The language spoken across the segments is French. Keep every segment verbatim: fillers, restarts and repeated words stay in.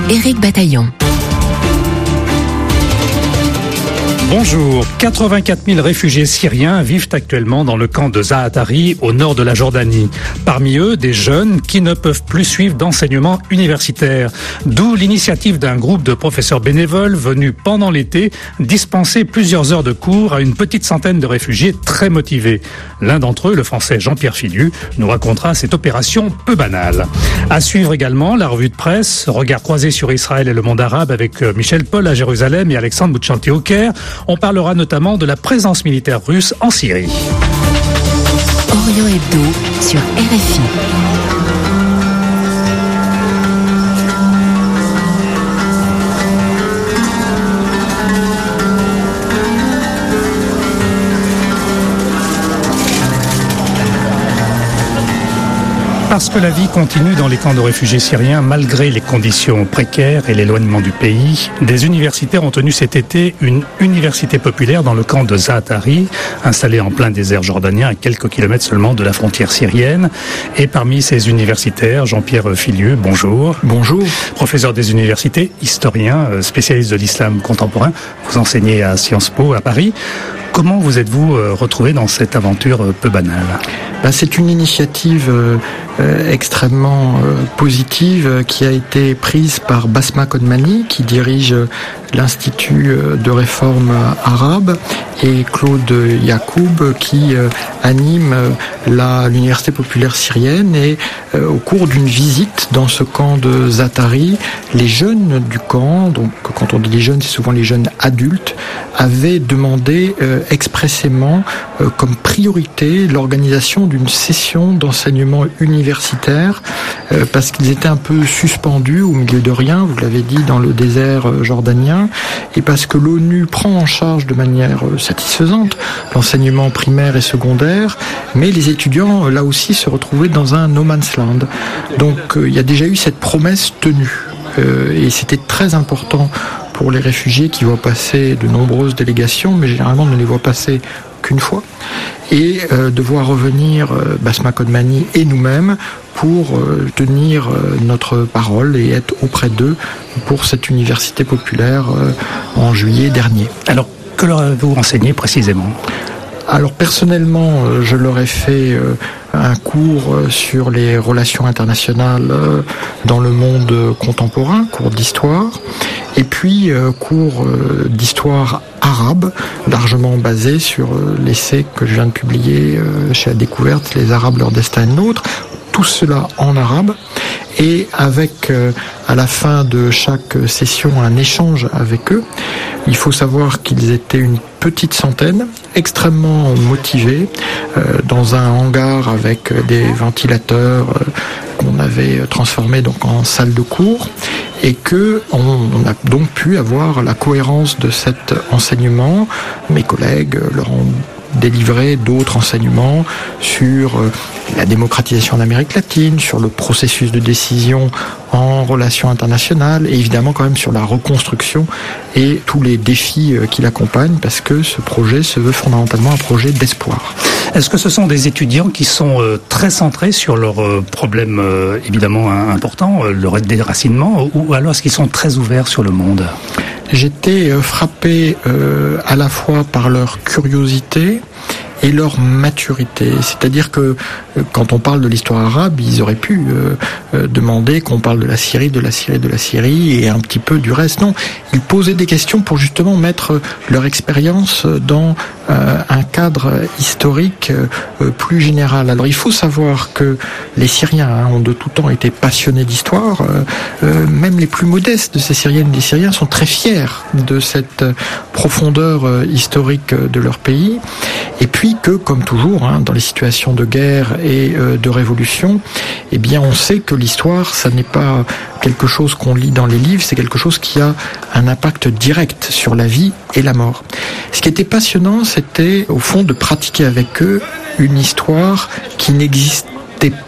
Éric Bataillon. Bonjour. quatre-vingt-quatre mille réfugiés syriens vivent actuellement dans le camp de Zaatari, au nord de la Jordanie. Parmi eux, des jeunes qui ne peuvent plus suivre d'enseignement universitaire. D'où l'initiative d'un groupe de professeurs bénévoles venus pendant l'été dispenser plusieurs heures de cours à une petite centaine de réfugiés très motivés. L'un d'entre eux, le français Jean-Pierre Filiu, nous racontera cette opération peu banale. À suivre également la revue de presse, regard croisé sur Israël et le monde arabe avec Michel Paul à Jérusalem et Alexandre Bouchanti au Caire. On parlera notamment de la présence militaire russe en Syrie. Orient Hebdo sur R F I. Parce que la vie continue dans les camps de réfugiés syriens malgré les conditions précaires et l'éloignement du pays, des universitaires ont tenu cet été une université populaire dans le camp de Zaatari, installé en plein désert jordanien à quelques kilomètres seulement de la frontière syrienne. Et parmi ces universitaires, Jean-Pierre Filiu, bonjour. Bonjour. Professeur des universités, historien, spécialiste de l'islam contemporain. Vous enseignez à Sciences Po à Paris. Comment vous êtes-vous retrouvé dans cette aventure peu banale ? Ben, c'est une initiative euh, euh, extrêmement euh, positive euh, qui a été prise par Basma Kodmani, qui dirige euh, l'Institut euh, de réforme euh, arabe, et Claude Yacoub, qui euh, anime euh, la, l'Université populaire syrienne. Et euh, au cours d'une visite dans ce camp de Zaatari, les jeunes du camp, donc quand on dit les jeunes, c'est souvent les jeunes adultes, avaient demandé euh, expressément euh, comme priorité l'organisation d'une session d'enseignement universitaire euh, parce qu'ils étaient un peu suspendus au milieu de rien, vous l'avez dit, dans le désert euh, jordanien, et parce que l'ONU prend en charge de manière euh, satisfaisante l'enseignement primaire et secondaire, mais les étudiants euh, là aussi se retrouvaient dans un no man's land. Donc euh, il y a déjà eu cette promesse tenue euh, et c'était très important pour les réfugiés qui voient passer de nombreuses délégations, mais généralement ne les voient passer qu'une fois, et euh, de voir revenir euh, Basma Kodmani et nous-mêmes pour euh, tenir euh, notre parole et être auprès d'eux pour cette université populaire euh, en juillet dernier. Alors, que leur avez-vous enseigné précisément ? Alors personnellement, euh, je leur ai fait euh, un cours euh, sur les relations internationales euh, dans le monde contemporain, cours d'histoire, et puis euh, cours euh, d'histoire arabe, largement basé sur euh, l'essai que je viens de publier euh, chez La Découverte, Les Arabes, leur destin et le nôtre, tout cela en arabe, et avec euh, à la fin de chaque session un échange avec eux. Il faut savoir qu'ils étaient une petite centaine, extrêmement motivés, euh, dans un hangar avec des ventilateurs euh, qu'on avait transformés donc en salle de cours, et que on, on a donc pu avoir la cohérence de cet enseignement. Mes collègues leur ont délivré d'autres enseignements sur euh, la démocratisation d'Amérique latine, sur le processus de décision en relations internationales, et évidemment quand même sur la reconstruction et tous les défis euh, qui l'accompagnent, parce que ce projet se veut fondamentalement un projet d'espoir. Est-ce que ce sont des étudiants qui sont euh, très centrés sur leurs euh, problèmes euh, évidemment importants, euh, leur déracinement, ou alors est-ce qu'ils sont très ouverts sur le monde ? J'étais euh, frappé euh, à la fois par leur curiosité et leur maturité. C'est-à-dire que euh, quand on parle de l'histoire arabe, ils auraient pu euh, euh, demander qu'on parle de la Syrie, de la Syrie, de la Syrie et un petit peu du reste. Non, ils posaient des questions pour justement mettre leur expérience dans euh, un cadre historique euh, plus général. Alors il faut savoir que les Syriens hein, ont de tout temps été passionnés d'histoire. Euh, euh, même les plus modestes de ces Syriennes et des Syriens sont très fiers de cette profondeur euh, historique de leur pays. Et puis que, comme toujours, hein, dans les situations de guerre et euh, de révolution, eh bien, on sait que l'histoire, ça n'est pas quelque chose qu'on lit dans les livres, c'est quelque chose qui a un impact direct sur la vie et la mort. Ce qui était passionnant, c'était, au fond, de pratiquer avec eux une histoire qui n'existait pas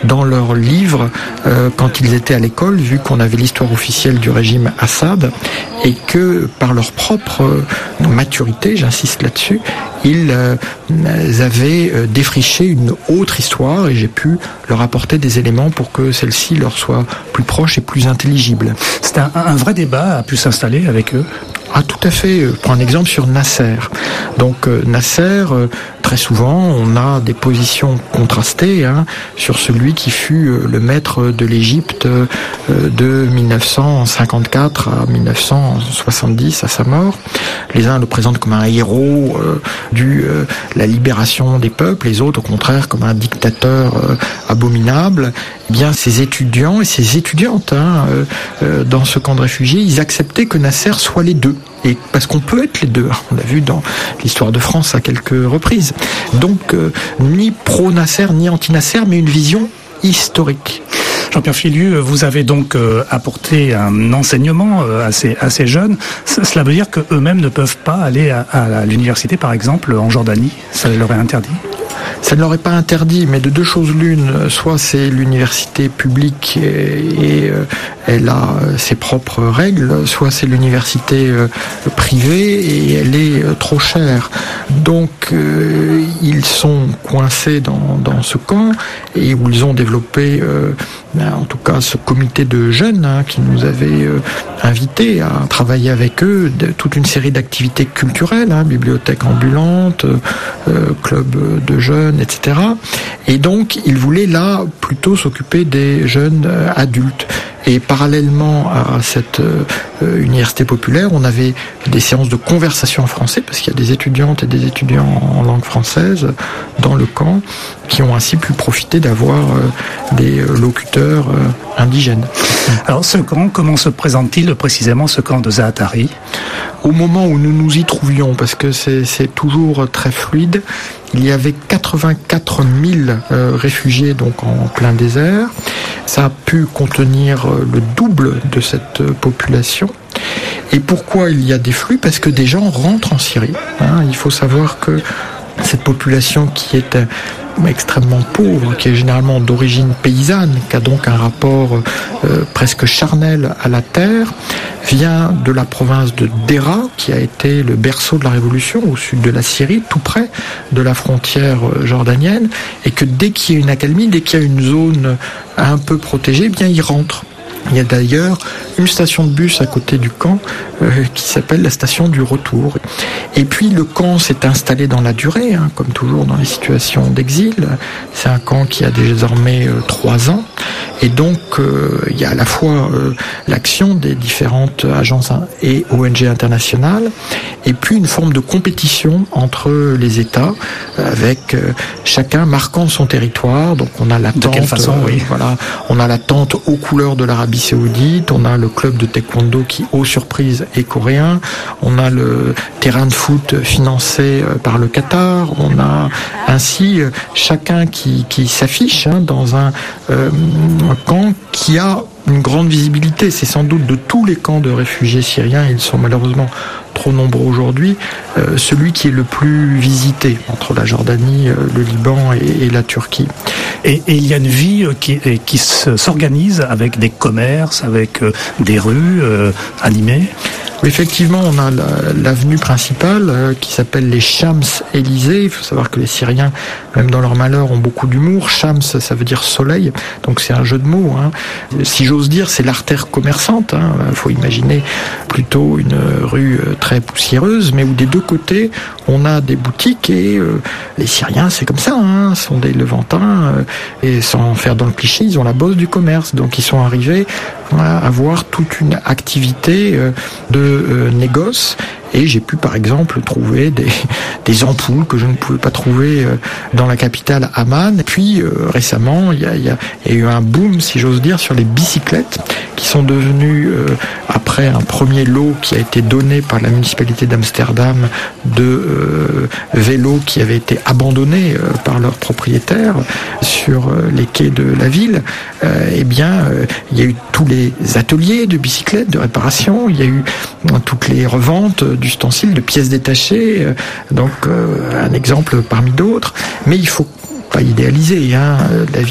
dans leurs livres euh, quand ils étaient à l'école, vu qu'on avait l'histoire officielle du régime Assad, et que par leur propre euh, maturité, j'insiste là-dessus, ils euh, avaient euh, défriché une autre histoire, et j'ai pu leur apporter des éléments pour que celle-ci leur soit plus proche et plus intelligible. C'est un, un vrai débat a pu s'installer avec eux. Ah, tout à fait. Je prends un exemple sur Nasser. Donc euh, Nasser, euh, très souvent, on a des positions contrastées hein, sur celui qui fut euh, le maître de l'Égypte euh, de mille neuf cent cinquante-quatre à mille neuf cent soixante-dix, à sa mort. Les uns le présentent comme un héros euh, du euh, la libération des peuples, les autres, au contraire, comme un dictateur euh, abominable. Eh bien, ces étudiants et ces étudiantes hein, euh, euh, dans ce camp de réfugiés, ils acceptaient que Nasser soit les deux. Et parce qu'on peut être les deux, on l'a vu dans l'histoire de France à quelques reprises. Donc, euh, ni pro-Nasser, ni anti-Nasser, mais une vision historique. Jean-Pierre Filiu, vous avez donc euh, apporté un enseignement euh, à, ces, à ces jeunes. C- cela veut dire qu'eux-mêmes ne peuvent pas aller à, à l'université, par exemple, en Jordanie. Ça leur est interdit ? Ça ne leur est pas interdit, mais de deux choses l'une, soit c'est l'université publique et, et euh, elle a ses propres règles, soit c'est l'université euh, privée et elle est euh, trop chère. Donc euh, ils sont coincés dans, dans ce camp et où ils ont développé, euh, en tout cas ce comité de jeunes hein, qui nous avait euh, invités à travailler avec eux, de, toute une série d'activités culturelles, hein, bibliothèque ambulante, euh, club de jeunes, et cetera. Et donc, ils voulaient là plutôt s'occuper des jeunes euh, adultes. Et parallèlement à cette euh, université populaire, on avait des séances de conversation en français, parce qu'il y a des étudiantes et des étudiants en langue française dans le camp, qui ont ainsi pu profiter d'avoir euh, des locuteurs euh, indigènes. Alors, ce camp, comment se présente-t-il précisément, ce camp de Zaatari ? Au moment où nous nous y trouvions, parce que c'est, c'est toujours très fluide, il y avait quatre-vingt-quatre mille euh, réfugiés donc en plein désert. Ça a pu contenir euh, le double de cette euh, population. Et pourquoi il y a des flux ? Parce que des gens rentrent en Syrie. Hein. Il faut savoir que cette population qui est euh, extrêmement pauvre, qui est généralement d'origine paysanne, qui a donc un rapport euh, presque charnel à la terre, vient de la province de Dera, qui a été le berceau de la Révolution, au sud de la Syrie, tout près de la frontière jordanienne, et que dès qu'il y a une accalmie, dès qu'il y a une zone un peu protégée, eh bien ils rentrent. Il y a d'ailleurs une station de bus à côté du camp euh, qui s'appelle la station du retour. Et puis le camp s'est installé dans la durée, hein, comme toujours dans les situations d'exil. C'est un camp qui a désormais euh, trois ans. Et donc euh, il y a à la fois euh, l'action des différentes agences et O N G internationales, et puis une forme de compétition entre les États, avec euh, chacun marquant son territoire. Donc on a la tente, de quelle façon, euh, oui. voilà, on a la tente aux couleurs de l'Arabie Saoudite, on a le club de taekwondo qui, aux surprises, est coréen, on a le terrain de foot financé par le Qatar, on a ainsi chacun qui, qui s'affiche hein, dans un, euh, un camp qui a une grande visibilité. C'est sans doute de tous les camps de réfugiés syriens, ils sont malheureusement trop nombreux aujourd'hui, euh, celui qui est le plus visité entre la Jordanie, euh, le Liban et, et la Turquie. Et, et il y a une vie qui, qui s'organise avec des commerces, avec euh, des rues euh, animées. Effectivement, on a la, l'avenue principale euh, qui s'appelle les Champs-Élysées. Il faut savoir que les Syriens, même dans leur malheur, ont beaucoup d'humour. Shams, ça veut dire soleil, donc c'est un jeu de mots. Hein. Si j'ose dire, c'est l'artère commerçante. Il hein. faut imaginer plutôt une rue très poussiéreuse, mais où des deux côtés, on a des boutiques et euh, les Syriens, c'est comme ça, hein, sont des Levantins euh, et sans faire dans le cliché, ils ont la bosse du commerce. Donc ils sont arrivés à avoir toute une activité euh, de euh, négoce. Et j'ai pu par exemple trouver des, des ampoules que je ne pouvais pas trouver euh, dans la capitale Amman. Et puis euh, récemment, il y a, y, a, y a eu un boom, si j'ose dire, sur les bicyclettes qui sont devenues, euh, après un premier lot qui a été donné par la municipalité d'Amsterdam de euh, vélos qui avaient été abandonnés euh, par leurs propriétaires sur euh, les quais de la ville, euh, eh bien, euh, il y a eu tous les ateliers de bicyclettes, de réparation, il y a eu euh, toutes les reventes d'ustensiles, de pièces détachées, euh, donc euh, un exemple parmi d'autres. Mais il faut pas idéaliser, hein, la vie est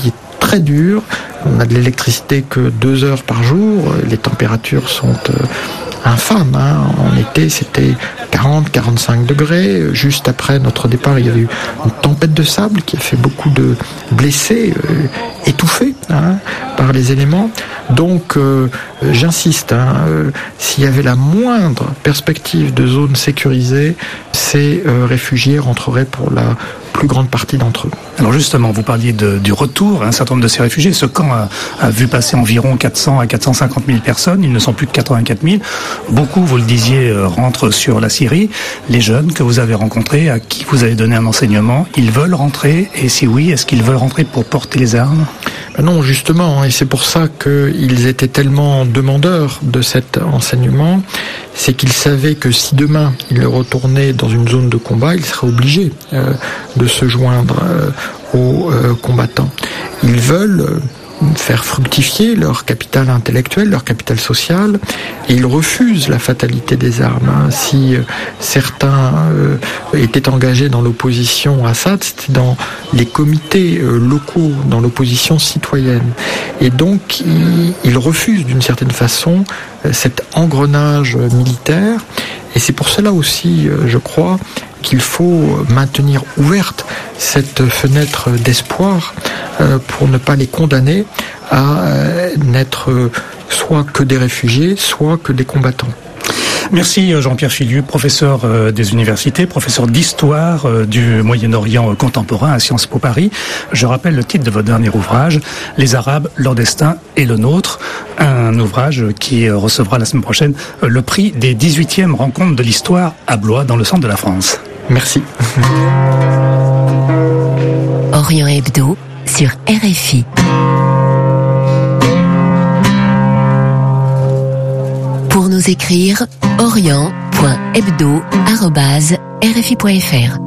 très dur. On a de l'électricité que deux heures par jour. Les températures sont euh, infâmes. Hein. En été, c'était quarante à quarante-cinq degrés. Juste après notre départ, il y avait eu une tempête de sable qui a fait beaucoup de blessés, euh, étouffés hein, par les éléments. Donc, euh, j'insiste, hein, euh, s'il y avait la moindre perspective de zone sécurisée, ces euh, réfugiés rentreraient pour la plus grande partie d'entre eux. Alors justement, vous parliez de, du retour, un certain nombre de ces réfugiés. Ce camp a, a vu passer environ quatre cents à quatre cent cinquante mille personnes. Ils ne sont plus que quatre-vingt-quatre mille. Beaucoup, vous le disiez, rentrent sur la Syrie. Les jeunes que vous avez rencontrés, à qui vous avez donné un enseignement, ils veulent rentrer? Et si oui, est-ce qu'ils veulent rentrer pour porter les armes? Ben non, justement, et c'est pour ça qu'ils étaient tellement demandeurs de cet enseignement, c'est qu'ils savaient que si demain ils retournaient dans une zone de combat, ils seraient obligés euh, de se joindre euh, aux euh, combattants. Ils veulent euh, faire fructifier leur capital intellectuel, leur capital social, et ils refusent la fatalité des armes. Hein. Si euh, certains euh, étaient engagés dans l'opposition à Assad, c'était dans les comités euh, locaux, dans l'opposition citoyenne. Et donc, ils, ils refusent d'une certaine façon euh, cet engrenage militaire, et c'est pour cela aussi, euh, je crois, qu'il faut maintenir ouverte cette fenêtre d'espoir euh, pour ne pas les condamner à euh, n'être euh, soit que des réfugiés, soit que des combattants. Merci Jean-Pierre Chiliu, professeur euh, des universités, professeur d'histoire euh, du Moyen-Orient euh, contemporain à Sciences Po Paris. Je rappelle le titre de votre dernier ouvrage, Les Arabes, leur destin et le nôtre, un ouvrage qui euh, recevra la semaine prochaine euh, le prix des dix-huitièmes rencontres de l'histoire à Blois, dans le centre de la France. Merci. Orient Hebdo sur R F I. Pour nous écrire, orient point hebdo arobase r f i point f r.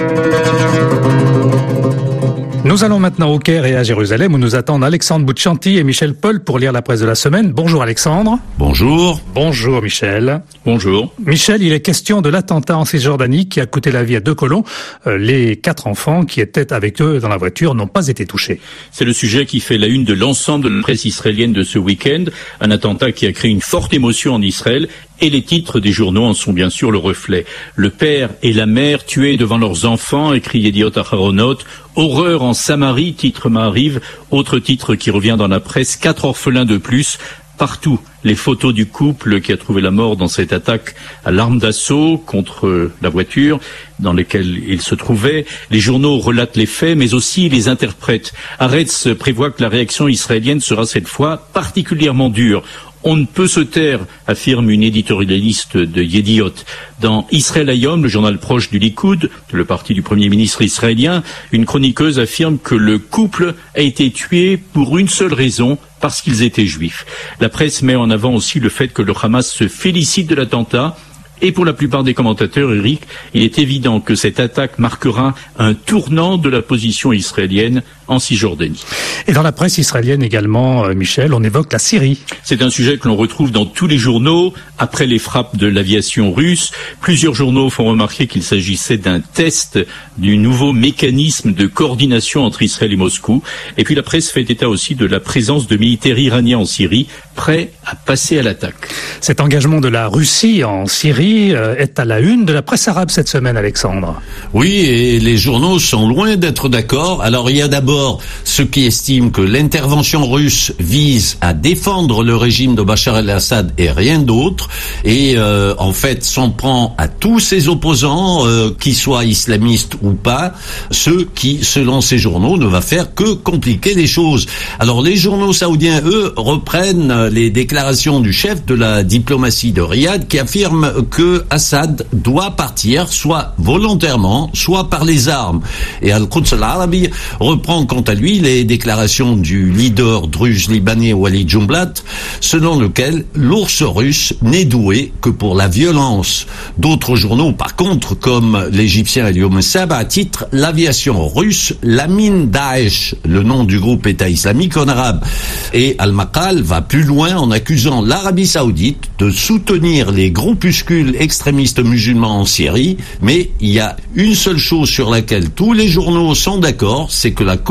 Nous allons maintenant au Caire et à Jérusalem où nous attendent Alexandre Boutchanti et Michel Paul pour lire la presse de la semaine. Bonjour Alexandre. Bonjour. Bonjour Michel. Bonjour. Michel, il est question de l'attentat en Cisjordanie qui a coûté la vie à deux colons. Euh, les quatre enfants qui étaient avec eux dans la voiture n'ont pas été touchés. C'est le sujet qui fait la une de l'ensemble de la presse israélienne de ce week-end. Un attentat qui a créé une forte émotion en Israël. Et les titres des journaux en sont bien sûr le reflet. Le père et la mère tués devant leurs enfants, écrit Yediot Aharonot. Horreur en Samarie, titre Maariv. Autre titre qui revient dans la presse, quatre orphelins de plus. Partout, les photos du couple qui a trouvé la mort dans cette attaque à l'arme d'assaut contre la voiture dans laquelle il se trouvait. Les journaux relatent les faits, mais aussi les interprètent. Haaretz prévoit que la réaction israélienne sera cette fois particulièrement dure. On ne peut se taire, affirme une éditorialiste de Yediot. Dans Israël Hayom, le journal proche du Likoud, le parti du Premier ministre israélien, une chroniqueuse affirme que le couple a été tué pour une seule raison, parce qu'ils étaient juifs. La presse met en avant aussi le fait que le Hamas se félicite de l'attentat. Et pour la plupart des commentateurs, Eric, il est évident que cette attaque marquera un tournant de la position israélienne en Cisjordanie. Et dans la presse israélienne également, Michel, on évoque la Syrie. C'est un sujet que l'on retrouve dans tous les journaux. Après les frappes de l'aviation russe, plusieurs journaux font remarquer qu'il s'agissait d'un test du nouveau mécanisme de coordination entre Israël et Moscou. Et puis la presse fait état aussi de la présence de militaires iraniens en Syrie, prêts à passer à l'attaque. Cet engagement de la Russie en Syrie est à la une de la presse arabe cette semaine, Alexandre. Oui, et les journaux sont loin d'être d'accord. Alors il y a d'abord ceux qui estiment que l'intervention russe vise à défendre le régime de Bachar el-Assad et rien d'autre, et euh, en fait s'en prend à tous ses opposants, euh, qu'ils soient islamistes ou pas, ceux qui, selon ces journaux, ne va faire que compliquer les choses. Alors les journaux saoudiens, eux, reprennent les déclarations du chef de la diplomatie de Riyad qui affirme que Assad doit partir, soit volontairement, soit par les armes. Et Al-Quds al-Arabi reprend quant à lui les déclarations du leader druze libanais Walid Jumblat, selon lequel l'ours russe n'est doué que pour la violence. D'autres journaux, par contre, comme l'égyptien Al-Yom Saba, titrent l'aviation russe, la mine Daesh, le nom du groupe État islamique en arabe. Et Al-Maqal va plus loin en accusant l'Arabie saoudite de soutenir les groupuscules extrémistes musulmans en Syrie, mais il y a une seule chose sur laquelle tous les journaux sont d'accord, c'est que la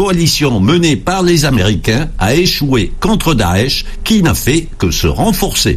coalition menée par les Américains a échoué contre Daesh, qui n'a fait que se renforcer.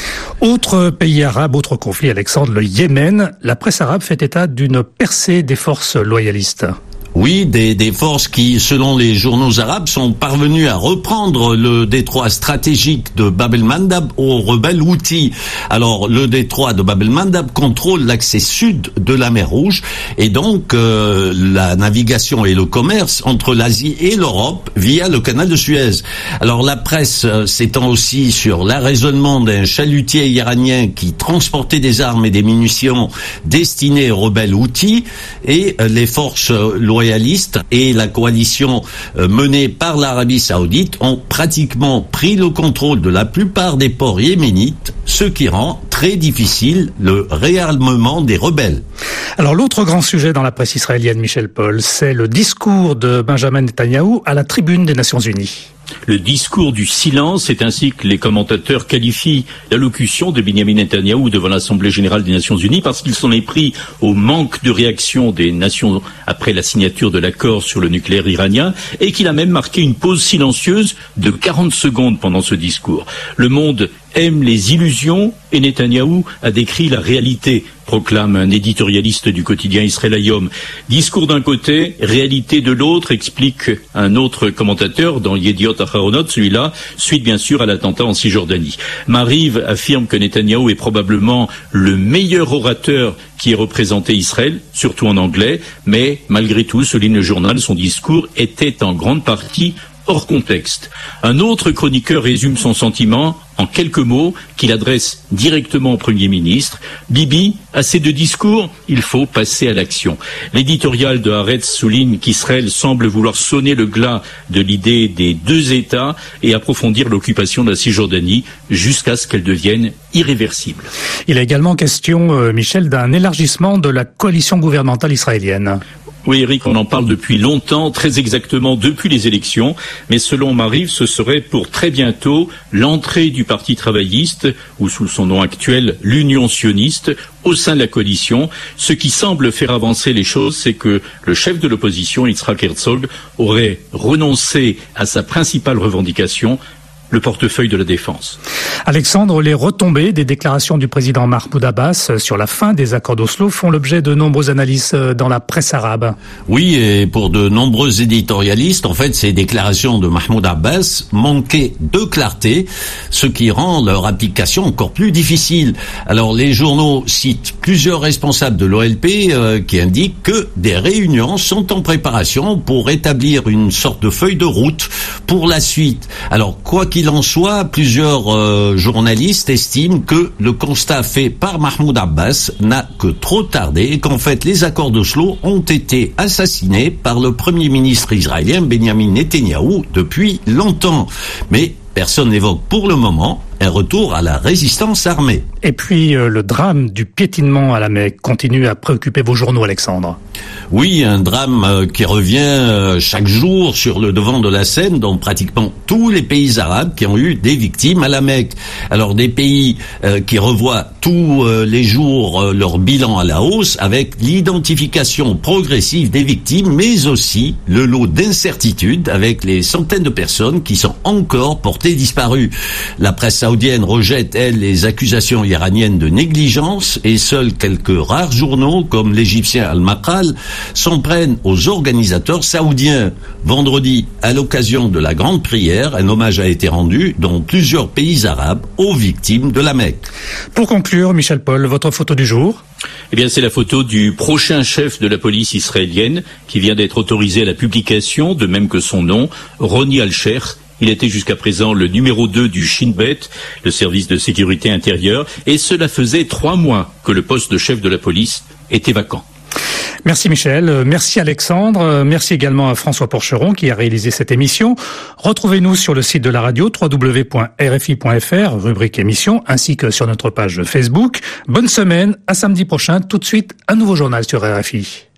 Autre pays arabe, autre conflit, Alexandre, le Yémen. La presse arabe fait état d'une percée des forces loyalistes. Oui, des, des forces qui, selon les journaux arabes, sont parvenues à reprendre le détroit stratégique de Bab el-Mandab aux rebelles Houthis. Alors, le détroit de Bab el-Mandab contrôle l'accès sud de la mer Rouge et donc euh, la navigation et le commerce entre l'Asie et l'Europe via le canal de Suez. Alors, la presse euh, s'étend aussi sur l'arraisonnement d'un chalutier iranien qui transportait des armes et des munitions destinées aux rebelles Houthis et euh, les forces euh, loyalistes et la coalition menée par l'Arabie Saoudite ont pratiquement pris le contrôle de la plupart des ports yéménites, ce qui rend très difficile le réarmement des rebelles. Alors l'autre grand sujet dans la presse israélienne, Michel Paul, c'est le discours de Benjamin Netanyahou à la tribune des Nations Unies. Le discours du silence, c'est ainsi que les commentateurs qualifient l'allocution de Benjamin Netanyahou devant l'Assemblée générale des Nations Unies, parce qu'il s'en est pris au manque de réaction des nations après la signature de l'accord sur le nucléaire iranien, et qu'il a même marqué une pause silencieuse de quarante secondes pendant ce discours. Le monde aime les illusions et Netanyahou a décrit la réalité, proclame un éditorialiste du quotidien Israël Hayom. Discours d'un côté, réalité de l'autre, explique un autre commentateur dans Yediot Aharonot, celui-là, suite bien sûr à l'attentat en Cisjordanie. Mariv affirme que Netanyahou est probablement le meilleur orateur qui ait représenté Israël, surtout en anglais, mais malgré tout, souligne le journal, son discours était en grande partie hors contexte. Un autre chroniqueur résume son sentiment en quelques mots qu'il adresse directement au Premier ministre. Bibi, assez de discours, il faut passer à l'action. L'éditorial de Haaretz souligne qu'Israël semble vouloir sonner le glas de l'idée des deux États et approfondir l'occupation de la Cisjordanie jusqu'à ce qu'elle devienne irréversible. Il est également question, euh, Michel, d'un élargissement de la coalition gouvernementale israélienne. Oui, Eric, on en parle depuis longtemps, très exactement depuis les élections, mais selon Mariv, ce serait pour très bientôt l'entrée du Parti travailliste, ou sous son nom actuel, l'Union sioniste, au sein de la coalition. Ce qui semble faire avancer les choses, c'est que le chef de l'opposition, Yitzhak Herzog, aurait renoncé à sa principale revendication, le portefeuille de la défense. Alexandre, les retombées des déclarations du président Mahmoud Abbas sur la fin des accords d'Oslo font l'objet de nombreuses analyses dans la presse arabe. Oui, et pour de nombreux éditorialistes, en fait, ces déclarations de Mahmoud Abbas manquaient de clarté, ce qui rend leur application encore plus difficile. Alors, les journaux citent plusieurs responsables de l'O L P euh, qui indiquent que des réunions sont en préparation pour établir une sorte de feuille de route pour la suite. Alors, quoi qu'il en soit, plusieurs euh, journalistes estiment que le constat fait par Mahmoud Abbas n'a que trop tardé et qu'en fait les accords d'Oslo ont été assassinés par le Premier ministre israélien Benjamin Netanyahou depuis longtemps. Mais personne n'évoque pour le moment un retour à la résistance armée. Et puis euh, le drame du piétinement à la Mecque continue à préoccuper vos journaux, Alexandre. Oui, un drame euh, qui revient euh, chaque jour sur le devant de la scène dans pratiquement tous les pays arabes qui ont eu des victimes à la Mecque. Alors des pays euh, qui revoient tous euh, les jours euh, leur bilan à la hausse avec l'identification progressive des victimes, mais aussi le lot d'incertitudes avec les centaines de personnes qui sont encore portées disparues. La presse saoudienne rejette, elle, les accusations iraniennes de négligence et seuls quelques rares journaux, comme l'égyptien Al-Maqal, s'en prennent aux organisateurs saoudiens. Vendredi, à l'occasion de la grande prière, un hommage a été rendu dans plusieurs pays arabes aux victimes de la Mecque. Pour conclure, Michel Paul, votre photo du jour ? Eh bien, c'est la photo du prochain chef de la police israélienne qui vient d'être autorisé à la publication, de même que son nom, Roni Al-Sheikh. Il était jusqu'à présent le numéro deux du Shin Bet, le service de sécurité intérieure, et cela faisait trois mois que le poste de chef de la police était vacant. Merci Michel, merci Alexandre, merci également à François Porcheron qui a réalisé cette émission. Retrouvez-nous sur le site de la radio w w w point r f i point f r, rubrique émission, ainsi que sur notre page Facebook. Bonne semaine, à samedi prochain, tout de suite un nouveau journal sur R F I.